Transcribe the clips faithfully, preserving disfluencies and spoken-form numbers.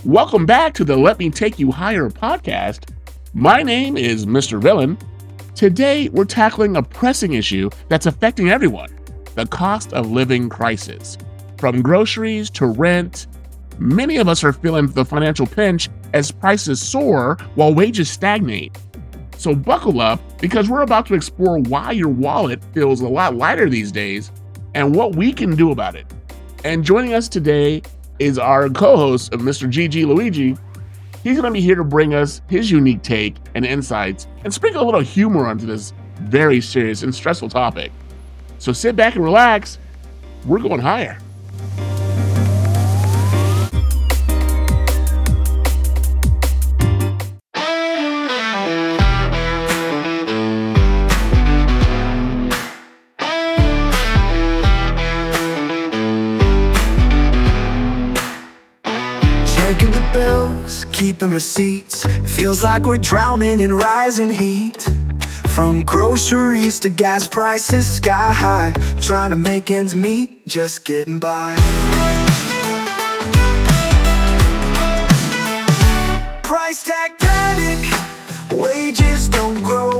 Welcome back to the Let Me Take You Higher podcast. My name is Mister Villain. Today, we're tackling a pressing issue that's affecting everyone, the cost of living crisis. From groceries to rent, many of us are feeling the financial pinch as prices soar while wages stagnate. So buckle up, because we're about to explore why your wallet feels a lot lighter these days and what we can do about it. And joining us today is our co-host of Mister G G Luigi. He's going to be here to bring us his unique take and insights and sprinkle a little humor onto this very serious and stressful topic. So sit back and relax. We're going higher. Keeping receipts, feels like we're drowning in rising heat. From groceries to gas prices sky high, trying to make ends meet, just getting by. Price tag panic, wages don't grow.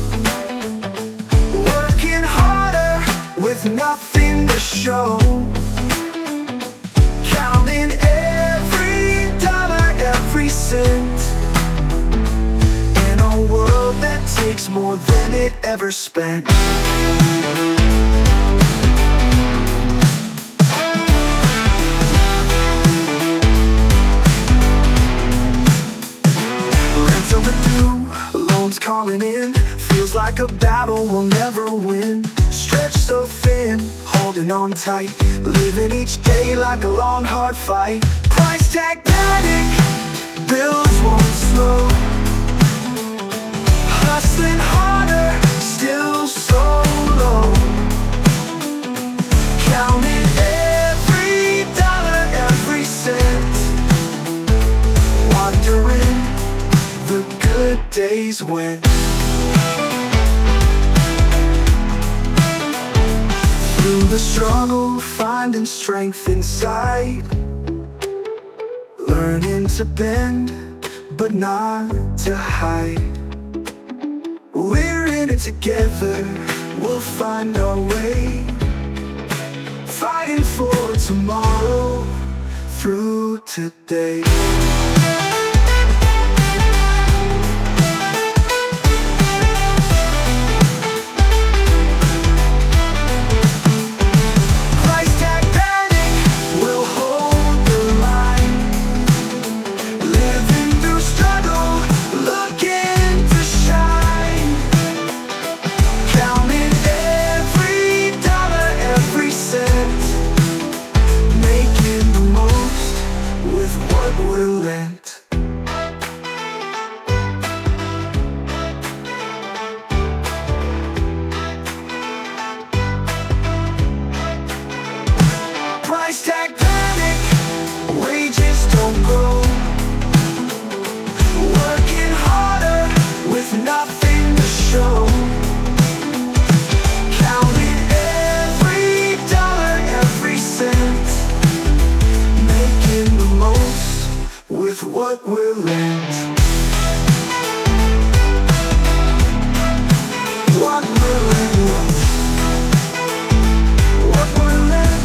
Working harder with nothing to show. Counting every dollar, every cent, in a world that takes more than it ever spent. Rent's overdue, loans calling in, feels like a battle we'll never win. Stretched so thin, holding on tight, living each day like a long hard fight. Price tag panic, bills won't slow. Hustling harder, still so low. Counting every dollar, every cent, wondering the good days went. Through the struggle, finding strength inside, learning to bend, but not to hide. We're in it together, we'll find our way. Fighting for tomorrow, through today. Price tag panic, wages don't grow. Working harder with nothing to show. Counting every dollar, every cent, making the most with what we're lent. What we're lent. What we're lent.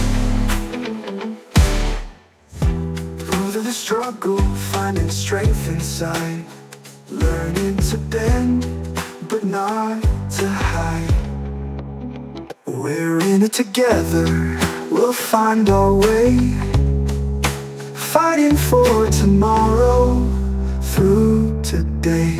Through the struggle, finding strength inside, learning to bend, but not to hide. We're in it together, we'll find our way. Fighting for tomorrow, through today.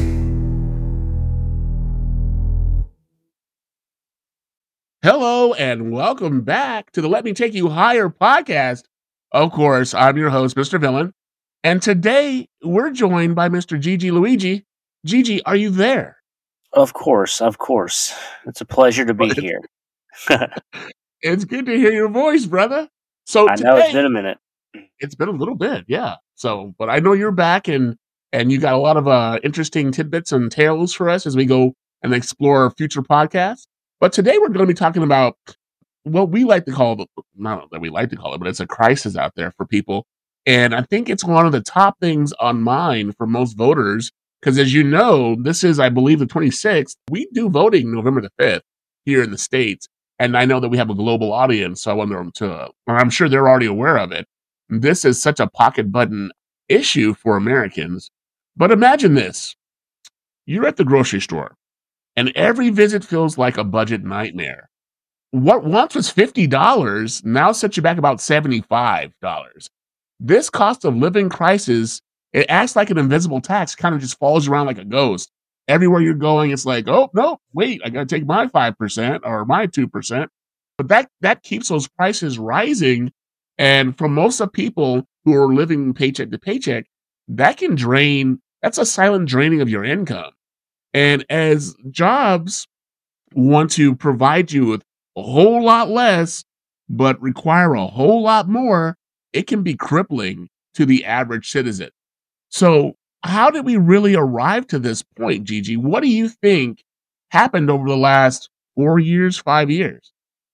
Hello and welcome back to the Let Me Take You Higher podcast. Of course, I'm your host, Mister Villain. And today we're joined by Mister G G Luigi. Gigi, are you there? Of course, of course. It's a pleasure to be Well, here. It's good to hear your voice, brother. So I know it's been today, a minute. it's been a little bit, yeah. So, but I know you're back and and you got a lot of uh, interesting tidbits and tales for us as we go and explore future podcasts. But today we're going to be talking about what we like to call, the, not that we like to call it, but it's a crisis out there for people. And I think it's one of the top things on mind for most voters because, as you know, this is, I believe, the twenty-sixth. We do voting November the fifth here in the States. And I know that we have a global audience, so I want them to, I'm sure they're already aware of it. This is such a pocket button issue for Americans. But imagine this. You're at the grocery store, and every visit feels like a budget nightmare. What once was fifty dollars now sets you back about seventy-five dollars. This cost of living crisis, it acts like an invisible tax, kind of just follows around like a ghost. Everywhere you're going, it's like, oh, no, wait, I got to take my five percent or my two percent. But that, that keeps those prices rising. And for most of people who are living paycheck to paycheck, that can drain, that's a silent draining of your income. And as jobs want to provide you with a whole lot less, but require a whole lot more, it can be crippling to the average citizen. So, how did we really arrive to this point, Gigi? What do you think happened over the last four years, five years?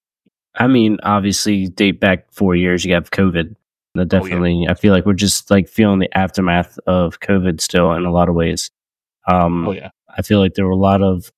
I mean, obviously, date back four years, you have COVID. That definitely, I feel like we're just like feeling the aftermath of COVID still in a lot of ways. Um, Oh, yeah. I feel like there were a lot of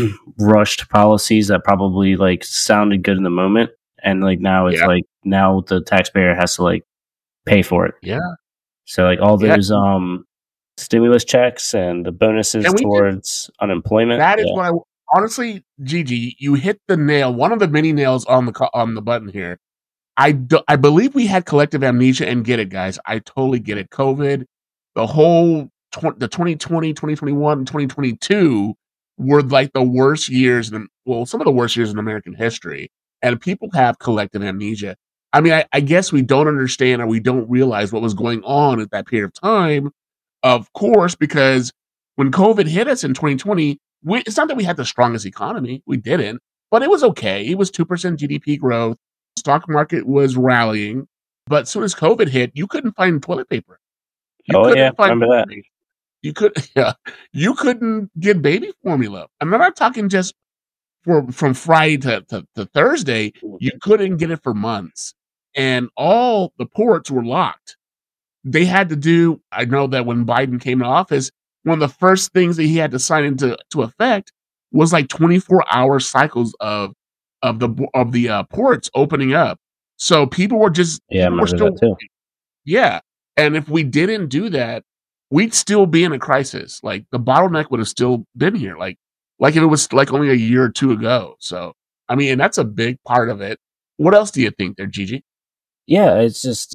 rushed policies that probably like sounded good in the moment, and like now it's Yeah. like now the taxpayer has to like pay for it. Yeah. So like all Yeah. those um stimulus checks and the bonuses And we did, towards unemployment. that is Yeah. what I honestly, Gigi, you hit the nail, one of the many nails on the co- on the button here. I do, I believe we had collective amnesia, and get it, guys. I totally get it. COVID, the whole tw- the twenty twenty, twenty twenty-one, and twenty twenty-two were like the worst years, in, well, some of the worst years in American history. And people have collective amnesia. I mean, I, I guess we don't understand or we don't realize what was going on at that period of time. Of course, because when COVID hit us in twenty twenty, we, it's not that we had the strongest economy. We didn't, but it was okay. It was two percent G D P growth. Stock market was rallying. But as soon as COVID hit, you couldn't find toilet paper. You Oh couldn't yeah, find remember that? groceries. You could yeah, you couldn't get baby formula. I'm not talking just for from Friday to, to, to Thursday. You couldn't get it for months. And all the ports were locked. They had to do, I know that when Biden came to office, one of the first things that he had to sign into to effect was like twenty-four hour cycles of of the of the uh, ports opening up. So people were just Yeah, I people were remember still, that too. yeah. And if we didn't do that, we'd still be in a crisis. Like the bottleneck would have still been here. Like like if it was like only a year or two ago. So I mean, and that's a big part of it. What else do you think there, Gigi? Yeah, it's just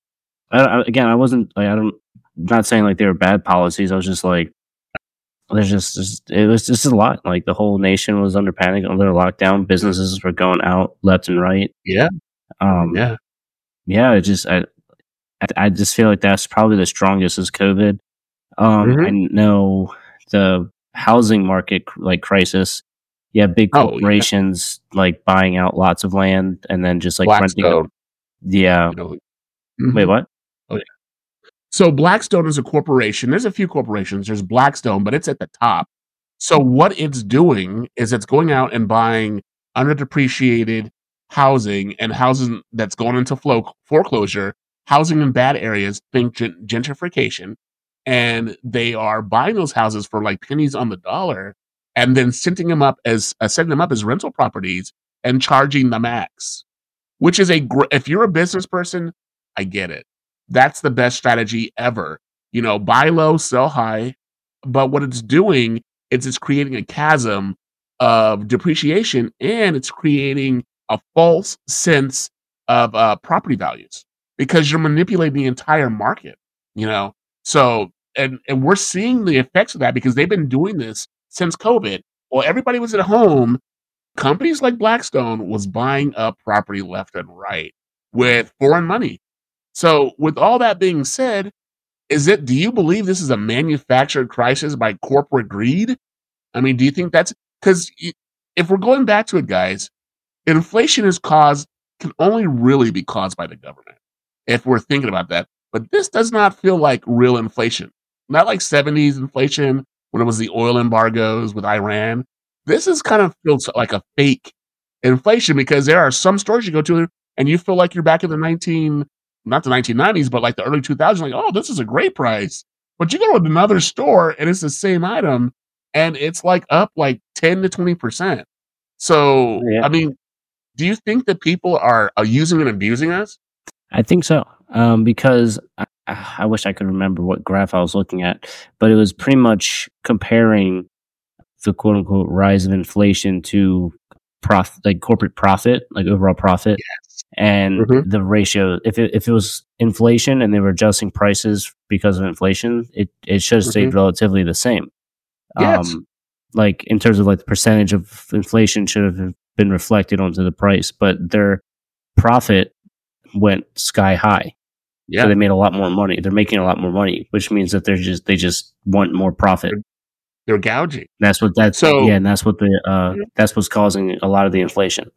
I, I, again, I wasn't like I don't not saying like they were bad policies. I was just like there's just, just it was just a lot. Like the whole nation was under panic, under lockdown. Businesses were going out left and right. Yeah, Um, yeah. yeah, it just I I I just feel like that's probably the strongest is COVID. Um, I Mhm. know the housing market cr- like crisis. Yeah, big Oh, yeah. corporations like buying out lots of land and then just like renting it. Blackstone, Yeah. you know. Wait, Mhm. what? Oh, yeah. So Blackstone is a corporation. There's a few corporations. There's Blackstone, but it's at the top. So what it's doing is it's going out and buying underdepreciated housing and housing that's going into flow, foreclosure, housing in bad areas, think gen- gentrification, and they are buying those houses for like pennies on the dollar, and then setting them up as uh, setting them up as rental properties and charging the max. Which is a gr- if you're a business person, I get it. That's the best strategy ever. You know, buy low, sell high. But what it's doing is it's creating a chasm of depreciation, and it's creating a false sense of uh, property values because you're manipulating the entire market. You know, so and and we're seeing the effects of that because they've been doing this since COVID. Well, everybody was at home. Companies like Blackstone was buying up property left and right with foreign money. So, with all that being said, is it do you believe this is a manufactured crisis by corporate greed? I mean, do you think that's because if we're going back to it, guys, inflation is caused can only really be caused by the government if we're thinking about that. But this does not feel like real inflation. Not like seventies inflation when it was the oil embargoes with Iran. This is kind of feels like a fake inflation because there are some stores you go to and you feel like you're back in the nineteen not the nineteen nineties, but like the early two thousands, like, oh, this is a great price. But you go to another store and it's the same item and it's like up like ten to twenty percent. So, Yeah. I mean, do you think that people are, are using and abusing us? I think so. Um, because I, I wish I could remember what graph I was looking at, but it was pretty much comparing the quote unquote rise of inflation to profit, like corporate profit, like overall profit, Yes. and Mhm. the ratio. If it, if it was inflation and they were adjusting prices because of inflation, it, it should have stayed Mhm. relatively the same. Yes. Um, like in terms of like the percentage of inflation should have been reflected onto the price, but their profit went sky high. So Yeah. they made a lot more money. They're making a lot more money, which means that they're just they just want more profit. They're gouging. That's what that's So, yeah, and that's what the uh Mhm. that's what's causing a lot of the inflation.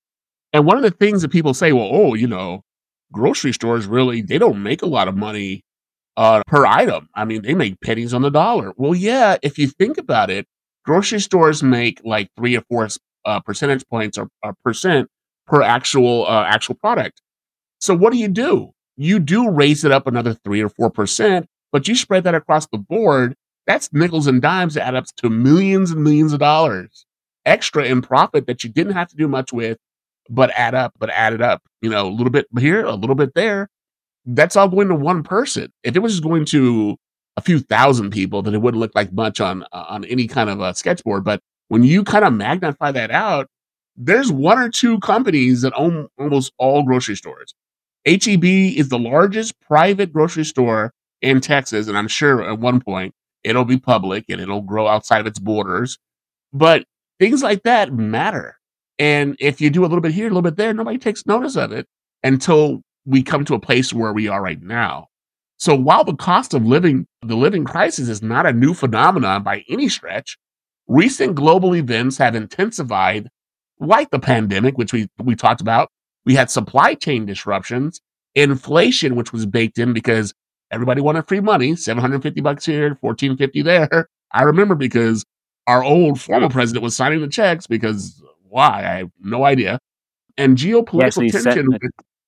and one of the things that people say, well, oh, you know, grocery stores really, they don't make a lot of money uh, per item. I mean, they make pennies on the dollar. Well, yeah, if you think about it, grocery stores make like three or four uh, percentage points or, or percent per actual uh, actual product. So what do you do? You do raise it up another three or four percent, but you spread that across the board. That's nickels and dimes that add up to millions and millions of dollars extra in profit that you didn't have to do much with, but add up, but add it up. You know, a little bit here, a little bit there. That's all going to one person. If it was just going to a few thousand people, then it wouldn't look like much on uh, on any kind of a sketchboard. But when you kind of magnify that out, there's one or two companies that own almost all grocery stores. H E B is the largest private grocery store in Texas, and I'm sure at one point it'll be public and it'll grow outside of its borders. But things like that matter. And if you do a little bit here, a little bit there, nobody takes notice of it until we come to a place where we are right now. So while the cost of living, the living crisis is not a new phenomenon by any stretch, recent global events have intensified, like the pandemic, which we, we talked about. We had supply chain disruptions, inflation, which was baked in because everybody wanted free money, seven hundred fifty bucks here, fourteen fifty there. I remember because our old former president was signing the checks because why? I have no idea. And He geopolitical actually sent tension.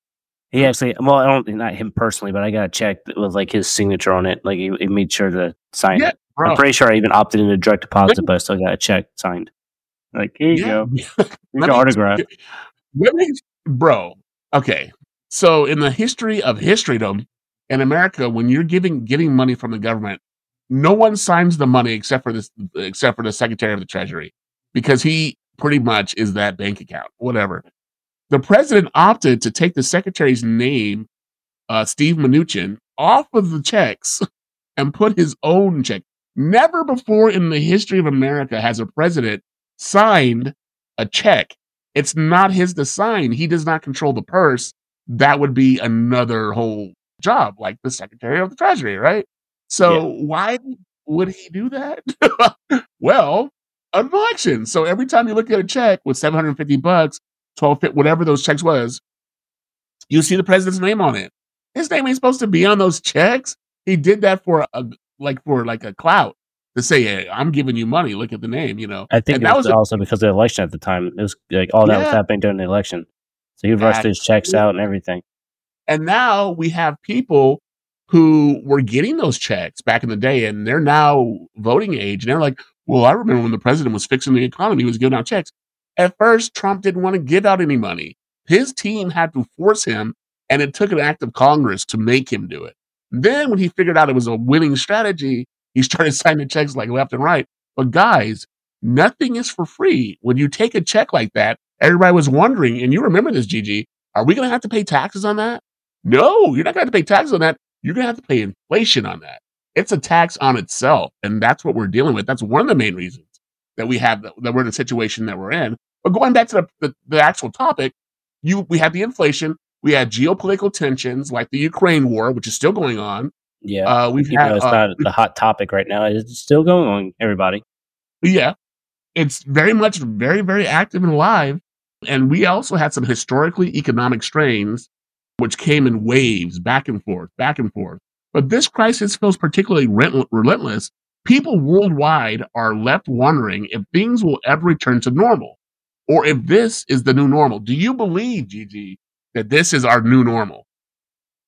he actually well, I don't not him personally, but I got checked with like his signature on it. Like he, he made sure to sign Yeah, it. I'm bro. pretty sure I even opted into direct deposit, but I still got a check signed. Like here you Yeah. go. Here's Let your me, autograph. let me, bro. Okay. So in the history of historydom in America, when you're giving getting money from the government, no one signs the money except for this, except for the Secretary of the Treasury, because he pretty much is that bank account, whatever. The president opted to take the secretary's name, uh, Steve Mnuchin, off of the checks and put his own check. Never before in the history of America has a president signed a check. It's not his to sign. He does not control the purse. That would be another whole job, like the Secretary of the Treasury, right? So Yeah. why would he do that? Well, an election. So every time you look at a check with seven hundred fifty bucks, twelve, whatever those checks was, you see the president's name on it. His name ain't supposed to be on those checks. He did that for a like for like a clout to say, hey, I'm giving you money. Look at the name, you know. I think And it that was was a, also because of the election at the time. It was like all that was yeah, happening during the election. So he rushed his checks actually. out and everything. And now we have people who were getting those checks back in the day, and they're now voting age, and they're like, well, I remember when the president was fixing the economy, he was giving out checks. At first, Trump didn't want to give out any money. His team had to force him, and it took an act of Congress to make him do it. Then, when he figured out it was a winning strategy, he started signing checks like left and right. But guys, nothing is for free. When you take a check like that, everybody was wondering, and you remember this, Gigi, are we going to have to pay taxes on that? No, you're not going to have to pay taxes on that. You're going to have to pay inflation on that. It's a tax on itself, and that's what we're dealing with. That's one of the main reasons that we have that, that we're in the situation that we're in. But going back to the, the, the actual topic, you we have the inflation, we had geopolitical tensions like the Ukraine war, which is still going on. Yeah. Uh, we've Even had, though it's uh, not the hot topic right now, it's still going on, everybody. yeah, it's very much very, very active and alive. And we also had some historically economic strains, which came in waves back and forth, back and forth. But this crisis feels particularly rent- relentless. People worldwide are left wondering if things will ever return to normal or if this is the new normal. Do you believe, Gigi, that this is our new normal?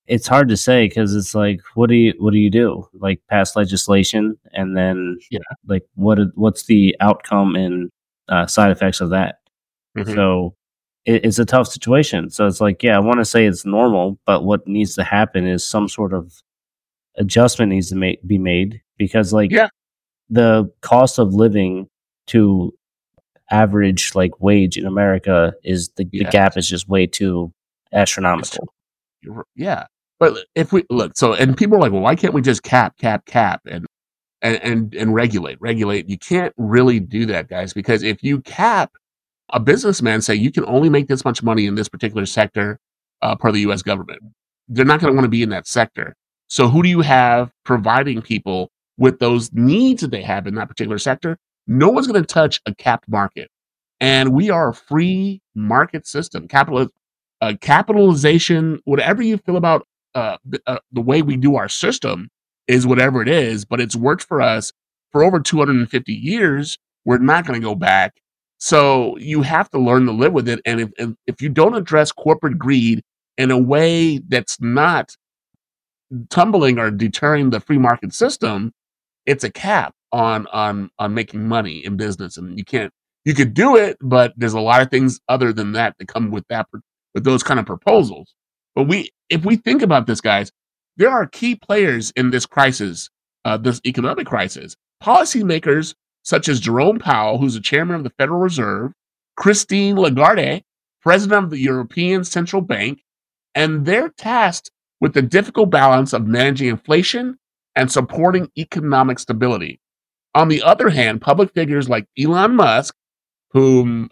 it's hard to say because it's like, what do you what do you do? Like pass legislation, and then Yeah. like what what's the outcome and uh, side effects of that? Mhm. So it, it's a tough situation. So it's like, yeah, I want to say it's normal, but what needs to happen is some sort of adjustment needs to make, be made because like Yeah. the cost of living to average like wage in America is the, the Yeah. gap is just way too astronomical. You're r- Yeah. But if we look, so and people are like, well, why can't we just cap, cap, cap, and and and, and regulate, regulate? You can't really do that, guys, because if you cap, a businessman say you can only make this much money in this particular sector uh, per the U S government. They're not going to want to be in that sector. So who do you have providing people with those needs that they have in that particular sector? No one's going to touch a capped market, and we are a free market system. Capital, uh, capitalization, whatever you feel about uh, the, uh, the way we do our system is whatever it is, but it's worked for us for over two hundred fifty years. We're not going to go back. So you have to learn to live with it. And if, if, if you don't address corporate greed in a way that's not tumbling or deterring the free market system, it's a cap on on on making money in business. And you can't you could do it, but there's a lot of things other than that that come with that with those kind of proposals. But we if we think about this, guys, there are key players in this crisis, uh, this economic crisis. Policymakers such as Jerome Powell, who's the chairman of the Federal Reserve, Christine Lagarde, president of the European Central Bank, and they're tasked with the difficult balance of managing inflation and supporting economic stability. On the other hand, public figures like Elon Musk, whom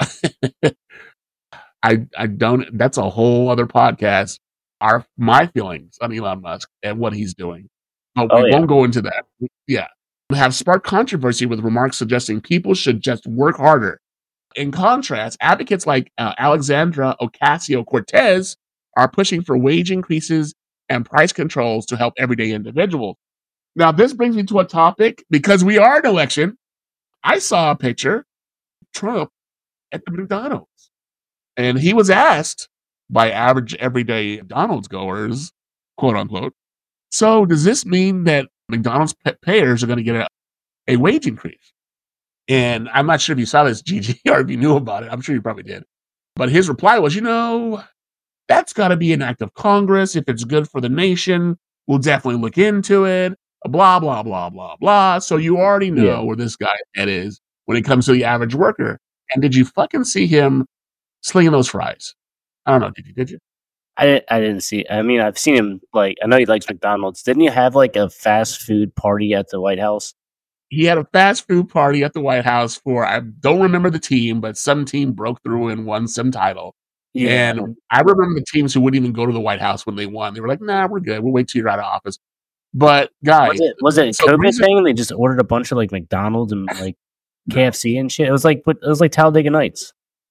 I I don't that's a whole other podcast, are my feelings on Elon Musk and what he's doing. But we Oh yeah, won't go into that. Yeah. Have sparked controversy with remarks suggesting people should just work harder. In contrast, advocates like uh, Alexandra Ocasio Cortez are pushing for wage increases and price controls to help everyday individuals. Now, this brings me to a topic because we are in an election. I saw a picture of Trump at the McDonald's, and he was asked by average everyday McDonald's goers, quote unquote, so does this mean that McDonald's payers are going to get a, a wage increase? And I'm not sure if you saw this, Gigi, or if you knew about it. I'm sure you probably did. But his reply was, you know, that's got to be an act of Congress. If it's good for the nation, we'll definitely look into it. Blah, blah, blah, blah, blah. So you already know yeah. where this guy's head is when it comes to the average worker. And did you fucking see him slinging those fries? I don't know. Did you? Did you? I didn't, I didn't see. I mean, I've seen him. Like, I know he likes McDonald's. Didn't he have like a fast food party at the White House? He had a fast food party at the White House for, I don't remember the team, but some team broke through and won some title. Yeah. And I remember the teams who wouldn't even go to the White House when they won. They were like, nah, we're good. We'll wait till you're out of office. But guys, Was it was it a so the COVID reason- thing? They just ordered a bunch of like McDonald's and like K F C and shit. It was like it was like Talladega Nights.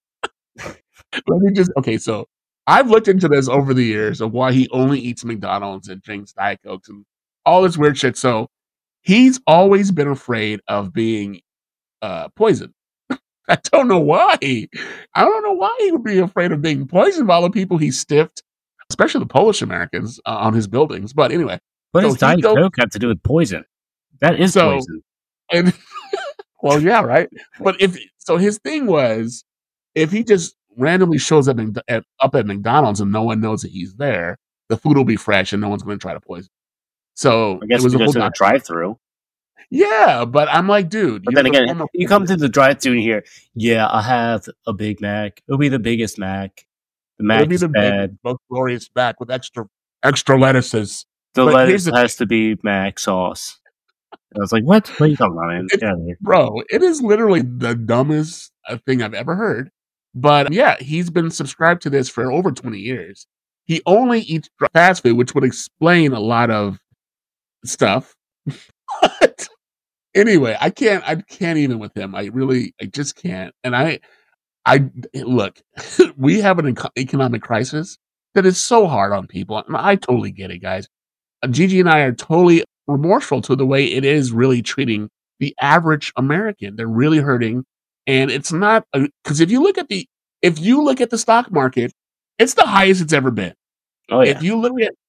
let me just okay. So I've looked into this over the years of why he only eats McDonald's and drinks Diet Cokes and all this weird shit. So he's always been afraid of being uh, poisoned. I don't know why. I don't know why he would be afraid of being poisoned by all the people he stiffed, especially the Polish Americans uh, on his buildings. But anyway, What So does he Diet go- Coke have to do with poison? That is So- poison. and well, yeah, right. But if so, his thing was if he just randomly shows up at, at up at McDonald's and no one knows that he's there, the food will be fresh and no one's going to try to poison. So I guess it was we a go whole to the doc- drive-through. yeah, but I'm like, dude. But you're then the again, former you come to president. the drive-through and hear, "Yeah, I have a Big Mac. It'll be the biggest Mac. The It'll Mac be is the bad. big, most glorious back with extra extra lettuces. The but here's lettuce the has to be Mac sauce." And I was like, "What? What are you talking about, man? It's- Get out of here." Bro, it is literally the dumbest uh, thing I've ever heard. But yeah, he's been subscribed to this for over twenty years. He only eats fast food, which would explain a lot of stuff. But anyway, I can't I can't even with him. I really I just can't. And I I look, we have an eco- economic crisis that is so hard on people. And I totally get it, guys. Uh, Gigi and I are totally remorseful to the way it is really treating the average American. They're really hurting, and it's not because if you look at the if you look at the stock market, it's the highest it's ever been. Oh yeah, If you look at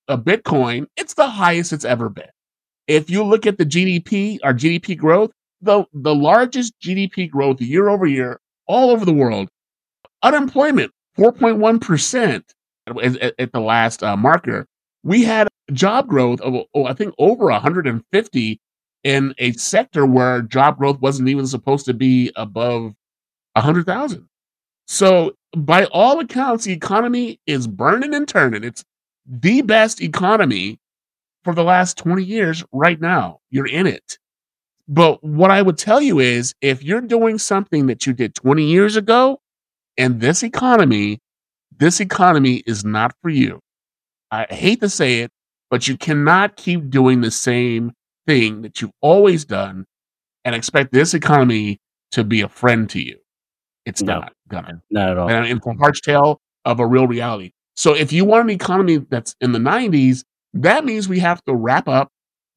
a Bitcoin, it's the highest it's ever been. If you look at the G D P, our G D P growth, the, the largest G D P growth year over year all over the world, unemployment, four point one percent at, at, at the last uh, marker. We had job growth of, oh, I think, over one hundred fifty in a sector where job growth wasn't even supposed to be above one hundred thousand. So, by all accounts, the economy is burning and turning. It's the best economy for the last twenty years right now. You're in it. But what I would tell you is if you're doing something that you did twenty years ago in this economy, this economy is not for you. I hate to say it, but you cannot keep doing the same thing that you've always done and expect this economy to be a friend to you. It's No, not gonna. not at all. And it's a harsh tale of a real reality. So if you want an economy that's in the nineties, that means we have to wrap up,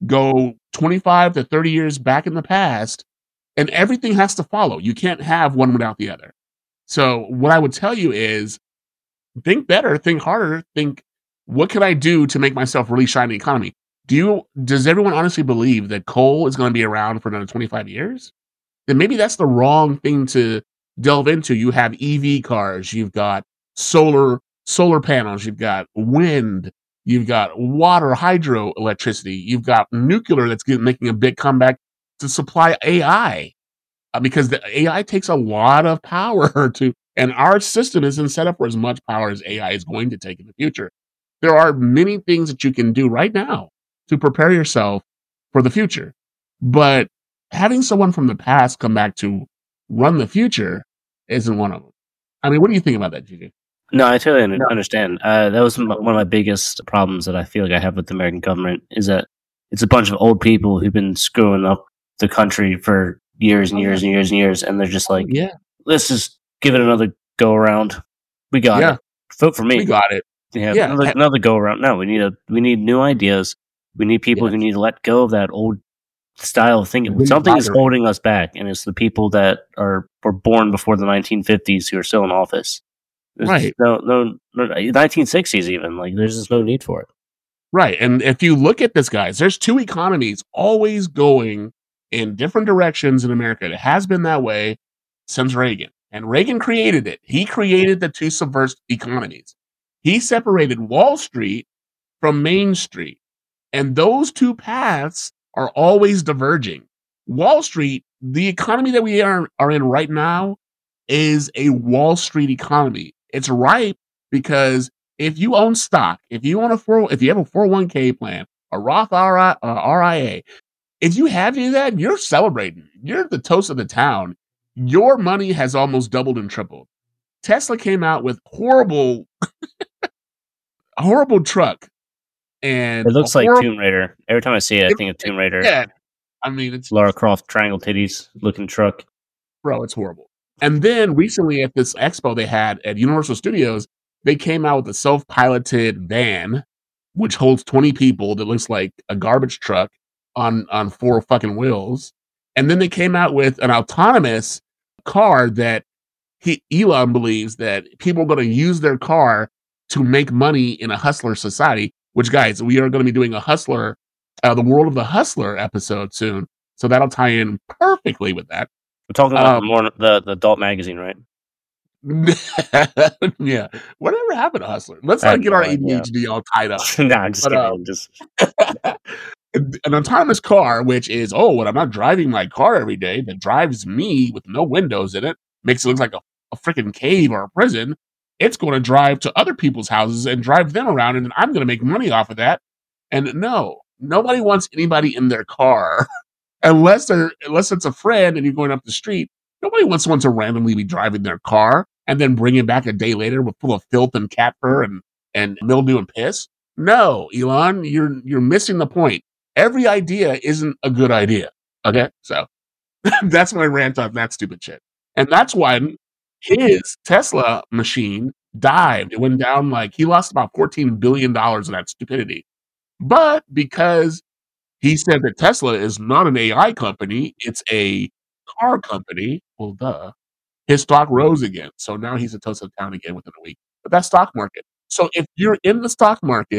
go twenty-five to thirty years back in the past, and everything has to follow. You can't have one without the other. So what I would tell you is think better, think harder, think what can I do to make myself really shine in the economy? Do you does everyone honestly believe that coal is going to be around for another twenty-five years? Then maybe that's the wrong thing to delve into. You have E V cars, you've got solar solar panels, you've got wind, you've got water, hydro electricity, you've got nuclear that's getting, making a big comeback to supply A I uh, because the A I takes a lot of power to, and our system isn't set up for as much power as A I is going to take in the future. There are many things that you can do right now to prepare yourself for the future, but having someone from the past come back to run the future isn't one of them. I mean, what do you think about that, Gigi? No, I totally un- understand. Uh, that was m- one of my biggest problems that I feel like I have with the American government is that it's a bunch of old people who've been screwing up the country for years and years and years and years, and they're just like, Yeah, let's just give it another go around. We got yeah, it. Vote for me. we got it. Yeah, Yeah, another, ha- another go around. No, we need a we need new ideas. We need people Yes. who need to let go of that old style of thinking. Really Something is bothering. holding us back, and it's the people that are were born before the nineteen fifties who are still in office. There's Right. no, no, no, nineteen sixties even. Like, there's just no need for it. Right. And if you look at this, guys, there's two economies always going in different directions in America. It has been that way since Reagan. And Reagan created it. He created the two subversive economies. He separated Wall Street from Main Street. And those two paths are always diverging. Wall Street, the economy that we are, are in right now, is a Wall Street economy. It's ripe because if you own stock, if you own a four, if you have a four oh one k plan, a Roth R I, uh, R I A, if you have any of that, you're celebrating. You're the toast of the town. Your money has almost doubled and tripled. Tesla came out with horrible, horrible truck, and It looks a like horrible, Tomb Raider. Every time I see it, I it, think of Tomb Raider. yeah. I mean, it's Lara Croft, triangle titties, looking truck. bro, it's horrible. And then recently at this expo they had at Universal Studios, they came out with a self-piloted van, which holds twenty people that looks like a garbage truck on, on four fucking wheels. And then they came out with an autonomous car that he, Elon believes that people are going to use their car to make money in a hustler society, which, guys, we are going to be doing a hustler, uh, the World of the Hustler episode soon. So that'll tie in perfectly with that. We're talking about Um, the, more, the the adult magazine, right? yeah. Whatever happened to Hustler? Let's I not have get no our idea. A D H D all tied up. nah, I'm just But kidding. um, Just an autonomous car, which is, oh, when I'm not driving my car every day, that drives me with no windows in it, makes it look like a, a freaking cave or a prison. It's going to drive to other people's houses and drive them around, and I'm going to make money off of that. And no, nobody wants anybody in their car unless they're unless it's a friend and you're going up the street. Nobody wants someone to randomly be driving their car and then bring it back a day later with full of filth and cat fur and, and mildew and piss. No, Elon, you're you're missing the point. Every idea isn't a good idea. Okay, so that's my rant on that stupid shit, and that's why his Tesla machine dived. It went down like he lost about fourteen billion dollars in that stupidity. But because he said that Tesla is not an A I company, it's a car company. Well, duh. His stock rose again. So now he's a toast of the town again within a week. But that's stock market. So if you're in the stock market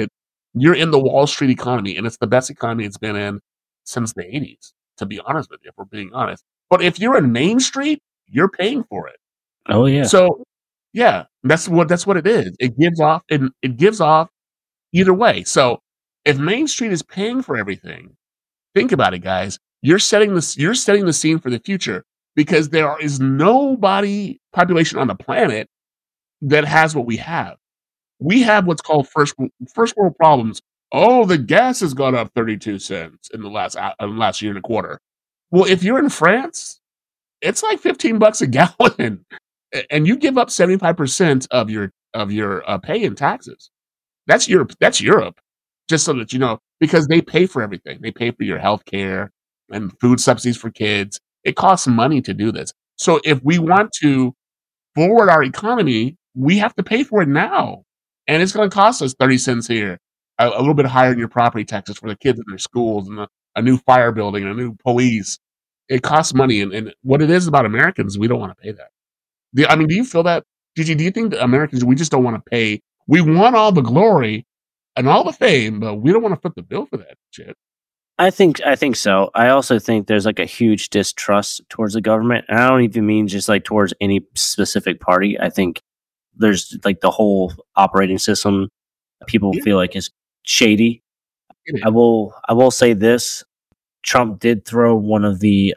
You're in the Wall Street economy, and it's the best economy it's been in since the eighties, to be honest with you, if we're being honest. But if you're in Main Street, you're paying for it. Oh yeah. So yeah, that's what that's what it is. It gives off and it gives off either way. So if Main Street is paying for everything, think about it, guys. You're setting this you're setting the scene for the future because there is nobody population on the planet that has what we have. We have what's called first first world problems. Oh, the gas has gone up thirty-two cents in the last uh, in the last year and a quarter. Well, if you're in France, it's like fifteen bucks a gallon, a- and you give up seventy-five percent of your of your uh, pay in taxes. That's Europe. That's Europe. Just so that you know, because they pay for everything. They pay for your health care and food subsidies for kids. It costs money to do this. So if we want to forward our economy, we have to pay for it now. And it's going to cost us thirty cents here, a, a little bit higher in your property taxes for the kids in their schools, and a, a new fire building, and a new police. It costs money. And, and what it is about Americans, we don't want to pay that. The, I mean, do you feel that, Gigi? Do you think that Americans, we just don't want to pay? We want all the glory and all the fame, but we don't want to foot the bill for that shit. I think I think so. I also think there's like a huge distrust towards the government, and I don't even mean just like towards any specific party. I think there's like the whole operating system people Yeah, feel like is shady. it is. I will I will say this: Trump did throw one of the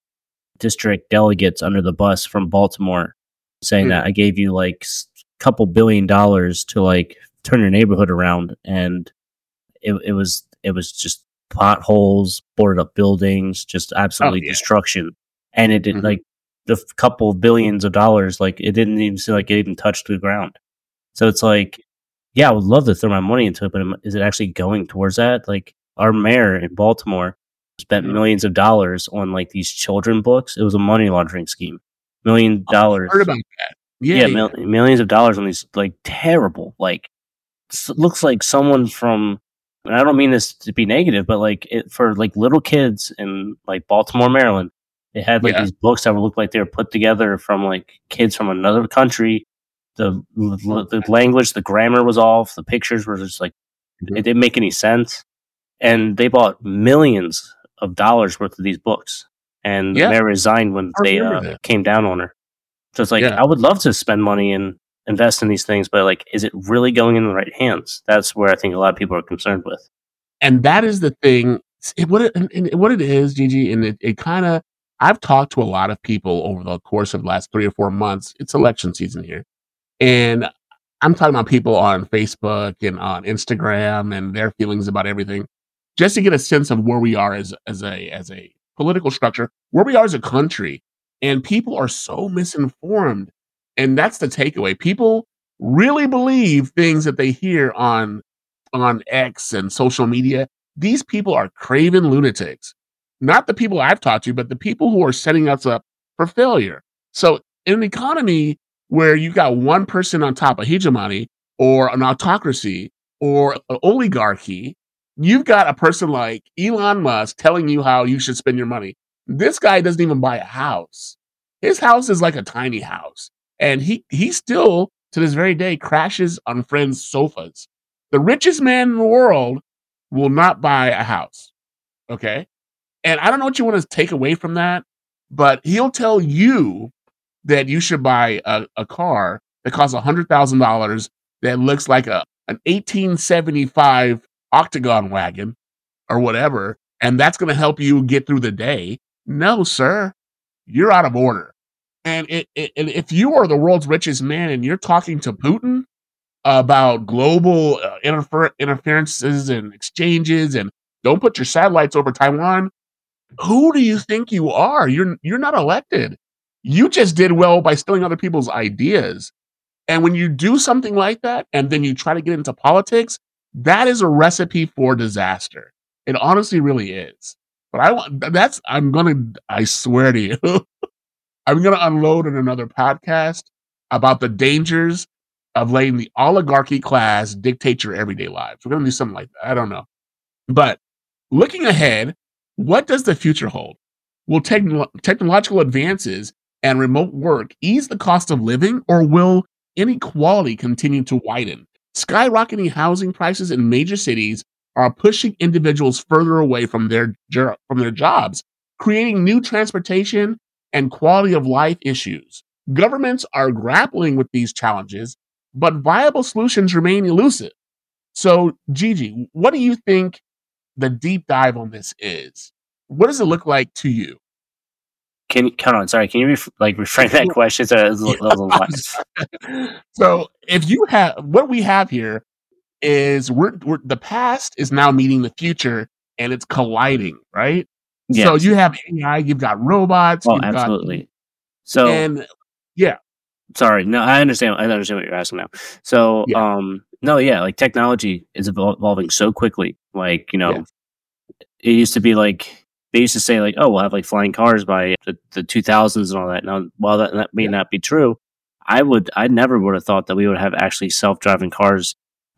district delegates under the bus from Baltimore, saying Mm. that I gave you like a couple billion dollars to like turn your neighborhood around, and it it was it was just potholes, boarded up buildings, just Oh, absolutely yeah. destruction. And it did Mhm. like the f- couple of billions of dollars, like it didn't even seem like it even touched the ground. So it's like, yeah, I would love to throw my money into it, but am- is it actually going towards that? Like our mayor in Baltimore spent Mhm. millions of dollars on like these children books. It was a money laundering scheme. Million Oh, I heard dollars, about that. Yeah, yeah, yeah. mil- millions of dollars on these like terrible, like s- looks like someone from, and I don't mean this to be negative, but like it, for like little kids in like Baltimore, Maryland, they had like Yeah. these books that would look like they were put together from like kids from another country. The, l- Oh, l- the language, the grammar was off. The pictures were just like mhm. it didn't make any sense, and they bought millions of dollars worth of these books. And the Yeah, mayor resigned when I they remember uh, that. came down on her. So it's like Yeah. I would love to spend money and invest in these things, but like, is it really going in the right hands? That's where I think a lot of people are concerned with. And that is the thing. s- It, what it, and, and what it is, Gigi, and it, it kind of. I've talked to a lot of people over the course of the last three or four months. It's election season here, and I'm talking about people on Facebook and on Instagram and their feelings about everything, just to get a sense of where we are as as a as a political structure, where we are as a country. And people are so misinformed, and that's the takeaway. People really believe things that they hear on on X and social media. These people are craven lunatics. Not the people I've talked to, but the people who are setting us up for failure. So in an economy where you got one person on top of hegemony or an autocracy or an oligarchy, you've got a person like Elon Musk telling you how you should spend your money. This guy doesn't even buy a house. His house is like a tiny house. And he he still, to this very day, crashes on friends' sofas. The richest man in the world will not buy a house. Okay. And I don't know what you want to take away from that, but he'll tell you that you should buy a, a car that costs one hundred thousand dollars that looks like a an eighteen seventy-five Octagon wagon or whatever, and that's going to help you get through the day. No, sir, you're out of order. And it, it, and if you are the world's richest man and you're talking to Putin about global uh, interfer- interferences and exchanges and don't put your satellites over Taiwan, who do you think you are? You're you're not elected. You just did well by stealing other people's ideas. And when you do something like that and then you try to get into politics, that is a recipe for disaster. It honestly really is. But I want that's I'm gonna I swear to you, I'm gonna unload in another podcast about the dangers of letting the oligarchy class dictate your everyday lives. We're gonna do something like that. I don't know. But looking ahead, what does the future hold? Will techno- technological advances and remote work ease the cost of living, or will inequality continue to widen? Skyrocketing housing prices in major cities are pushing individuals further away from their jo- from their jobs, creating new transportation and quality of life issues. Governments are grappling with these challenges, but viable solutions remain elusive. So, Gigi, what do you think the deep dive on this is? What does it look like to you? Can you hold on? Sorry, can you ref- like reframe that question? So that was, a- that was a lot. So, if you have what we have here is we're, we're the past is now meeting the future and it's colliding, right? So Yes. you have A I, you've got robots, Oh, you've got absolutely. So, and yeah, sorry, no, I understand. I understand what you're asking now. So, yeah, um, no, yeah, like technology is evol- evolving so quickly. Like, you yeah, know, it used to be like they used to say like, oh, we'll have like flying cars by the, the two thousands and all that. Now, while that, that may yeah, not be true, I would, I never would have thought that we would have actually self driving cars.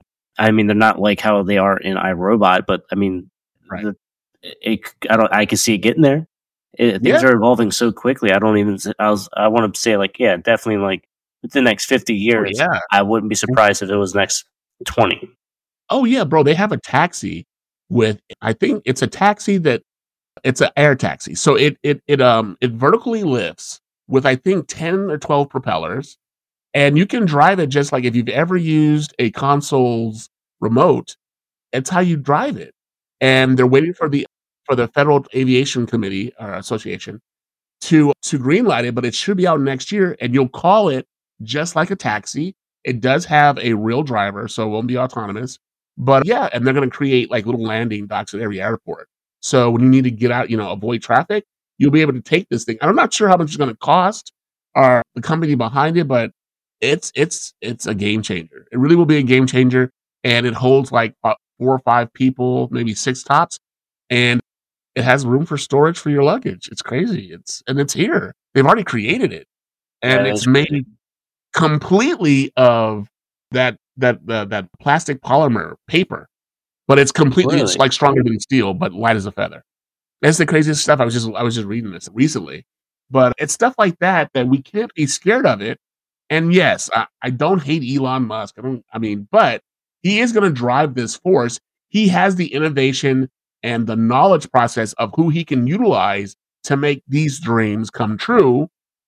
I mean, they're not like how they are in iRobot, but I mean, right. the, it, I don't, I can see it getting there. It, things Yeah. are evolving so quickly. I don't even, I was, I want to say like, yeah, definitely like within the next fifty Oh years, yeah. I wouldn't be surprised if it was next twenty. Oh yeah, bro. They have a taxi with I think it's a taxi that it's an air taxi. So it it it um it vertically lifts with I think ten or twelve propellers, and you can drive it just like if you've ever used a console's remote, it's how you drive it. And they're waiting for the for the Federal Aviation Committee or Association to to greenlight it, but it should be out next year, and you'll call it just like a taxi. It does have a real driver, so it won't be autonomous. But yeah, and they're gonna create like little landing docks at every airport. So when you need to get out, you know, avoid traffic, you'll be able to take this thing. I'm not sure how much it's gonna cost or the company behind it, but it's it's it's a game changer. It really will be a game changer, and it holds like uh, four or five people, maybe six tops, and it has room for storage for your luggage. It's crazy. It's and it's here. They've already created it, and That it's is crazy. made completely of that that uh, that plastic polymer paper, but it's completely it's Really? like stronger than steel, but light as a feather. That's the craziest stuff. I was just I was just reading this recently, but it's stuff like that that we can't be scared of it. And yes, I, I don't hate Elon Musk. I don't. I mean, but he is going to drive this force. He has the innovation and the knowledge process of who he can utilize to make these dreams come true.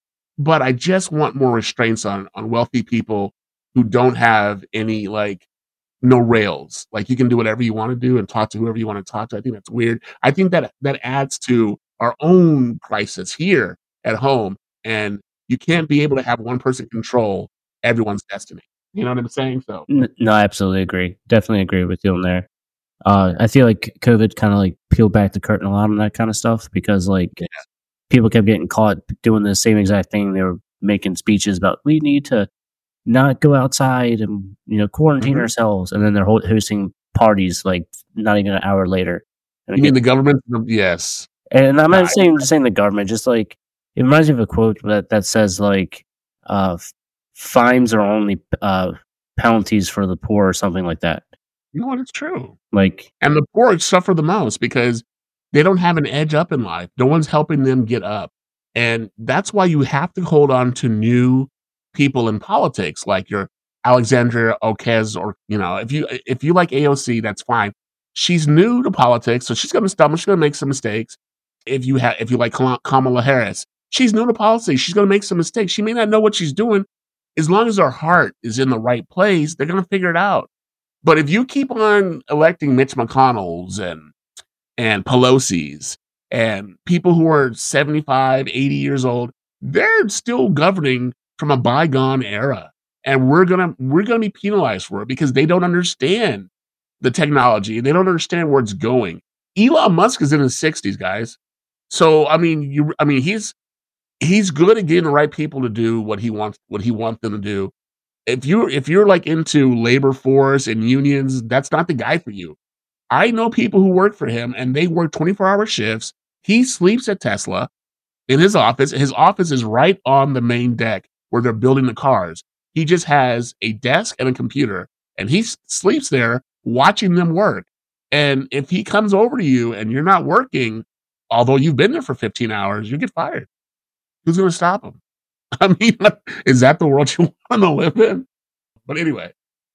But I just want more restraints on on wealthy people who don't have any like no rails. Like you can do whatever you want to do and talk to whoever you want to talk to. I think that's weird. I think that that adds to our own crisis here at home. And you can't be able to have one person control everyone's destiny. You know what I'm saying? So N- no, I absolutely agree. Definitely agree with you on there. Uh, I feel like COVID kind of like peeled back the curtain a lot on that kind of stuff because like yeah. people kept getting caught doing the same exact thing. They were making speeches about we need to not go outside and you know quarantine Mhm. ourselves, and then they're ho- hosting parties like not even an hour later. And You mean again, the government? Yes. and I'm No, not I, saying just saying the government, just like it reminds me of a quote that that says like uh, f- fines are only uh, penalties for the poor or something like that. you know what? It's true. Like And the poor suffer the most because they don't have an edge up in life. No one's helping them get up. And that's why you have to hold on to new people in politics, like your Alexandria Ocasio, or you know, if you if you like A O C, that's fine. She's new to politics, so she's gonna stumble, she's gonna make some mistakes. If you have if you like Kala- Kamala Harris, she's new to politics, she's gonna make some mistakes. She may not know what she's doing. As long as her heart is in the right place, they're gonna figure it out. But if you keep on electing Mitch McConnells and and Pelosi's and people who are seventy-five, eighty years old, they're still governing from a bygone era. And we're gonna we're gonna be penalized for it because they don't understand the technology. They don't understand where it's going. Elon Musk is in his sixties, guys. So I mean, you I mean he's he's good at getting the right people to do what he wants what he wants them to do. If you if you're like into labor force and unions, that's not the guy for you. I know people who work for him and they work twenty-four hour shifts. He sleeps at Tesla in his office. His office is right on the main deck where they're building the cars. He just has a desk and a computer and he s- sleeps there watching them work. And if he comes over to you and you're not working, although you've been there for fifteen hours, you get fired. Who's going to stop him? I mean, is that the world you want to live in? But anyway,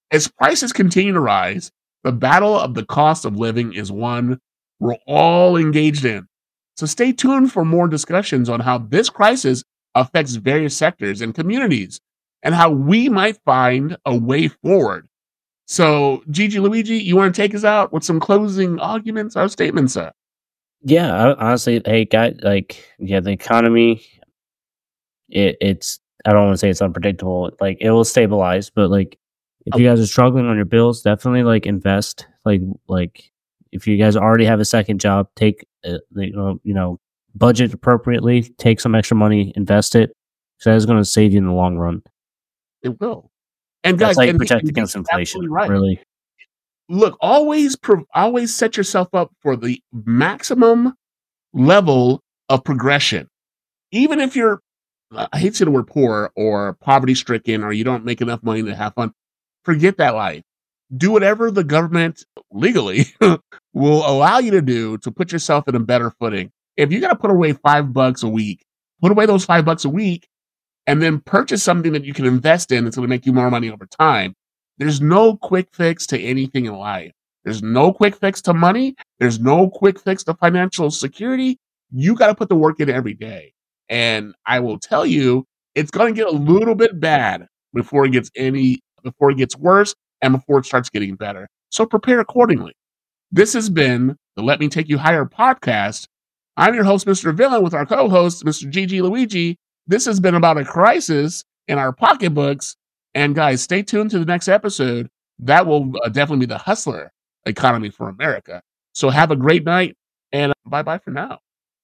As prices continue to rise, the battle of the cost of living is one we're all engaged in. So stay tuned for more discussions on how this crisis affects various sectors and communities and how we might find a way forward. So, Gigi Luigi, you want to take us out with some closing arguments or statements, sir? Yeah, I, honestly, hey, guy, like, yeah, the economy, it, it's, I don't want to say it's unpredictable. Like, it will stabilize, but like, if you guys are struggling on your bills, definitely like invest. Like, like if you guys already have a second job, take, uh, you know, you know, budget appropriately, take some extra money, invest it. So that's going to save you in the long run. It will. And guys, that's like and, protect and against inflation. right. Really. Look, always, pro- always set yourself up for the maximum level of progression. Even if you're, I hate to say the word poor or poverty stricken, or you don't make enough money to have fun. Forget that life. Do whatever the government legally will allow you to do to put yourself in a better footing. If you got to put away five bucks a week, put away those five bucks a week and then purchase something that you can invest in that's going to make you more money over time. There's no quick fix to anything in life. There's no quick fix to money. There's no quick fix to financial security. You got to put the work in every day. And I will tell you, it's going to get a little bit bad before it gets any, before it gets worse and before it starts getting better. So prepare accordingly. This has been the Let Me Take You Higher podcast. I'm your host, Mister Villain, with our co-host, Mister Gigi Luigi. This has been about a crisis in our pocketbooks. And guys, stay tuned to the next episode. That will uh, definitely be the hustler economy for America. So have a great night and uh, bye-bye for now.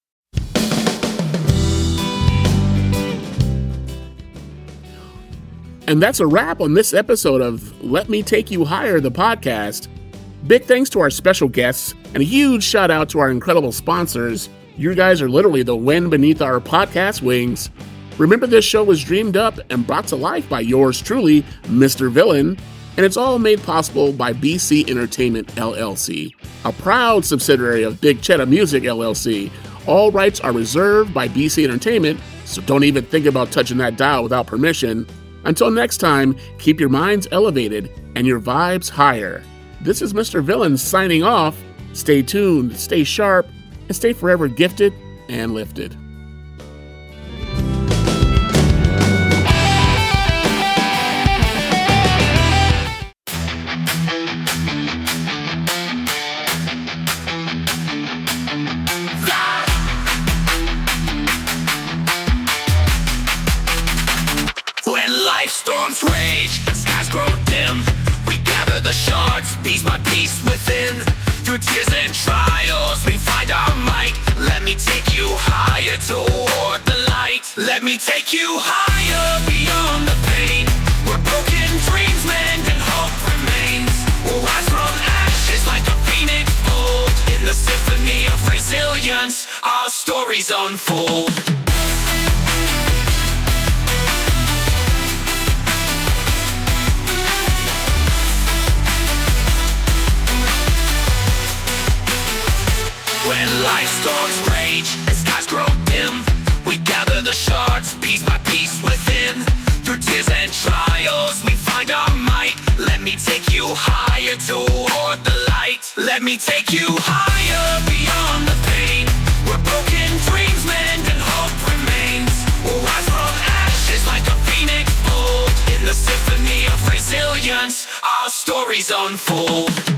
And that's a wrap on this episode of Let Me Take You Higher, the podcast. Big thanks to our special guests and a huge shout out to our incredible sponsors. You guys are literally the wind beneath our podcast wings. Remember, this show was dreamed up and brought to life by yours truly, Mister Villain, and it's all made possible by B C Entertainment, L L C, a proud subsidiary of Big Cheddar Music, L L C. All rights are reserved by B C Entertainment, so don't even think about touching that dial without permission. Until next time, keep your minds elevated and your vibes higher. This is Mister Villain signing off. Stay tuned, stay sharp, and stay forever gifted and lifted. Storms rage, skies grow dim. We gather the shards, piece by piece within. Through tears and trials, we find our might. Let me take you higher toward the light. Let me take you higher beyond the pain. Where broken dreams mend and hope remains. We'll rise from ashes like a phoenix bold. In the symphony of resilience, our stories unfold. When life storms rage and skies grow dim, we gather the shards, piece by piece within. Through tears and trials, we find our might. Let me take you higher toward the light. Let me take you higher beyond the pain. Where broken dreams mend and hope remains. We'll rise from ashes like a phoenix bold. In the symphony of resilience, our stories unfold.